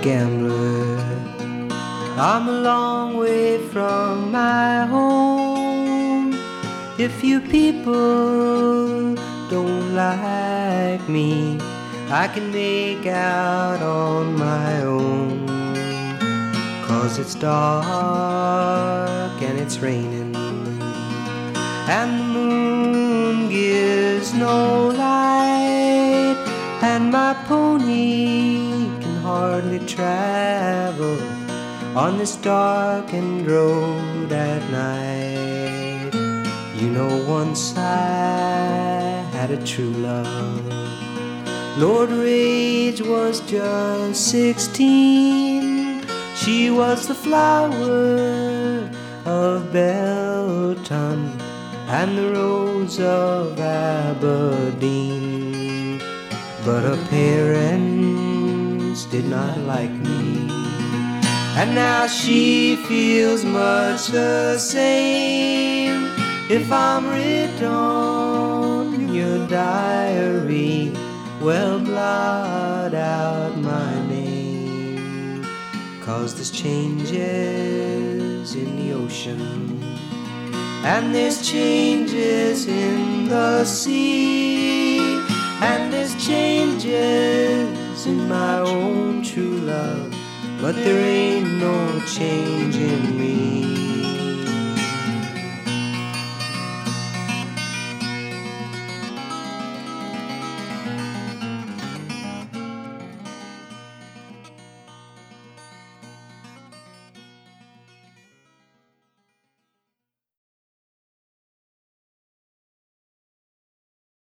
gambler. I'm a long way from my home. If you people don't like me, I can make out on my own. 'Cause it's dark and it's raining, and the moon gives no light, and my pony can hardly travel on this darkened road at night. You know, once I had a true love. Lord Rage was just 16. She was the flower of Belton and the rose of Aberdeen. But her parents did not like me, and now she feels much the same. If I'm written on your diary, well, blot out my name. 'Cause there's changes in the ocean, and there's changes in the sea, and there's changes in my own true love, but there ain't no change in me.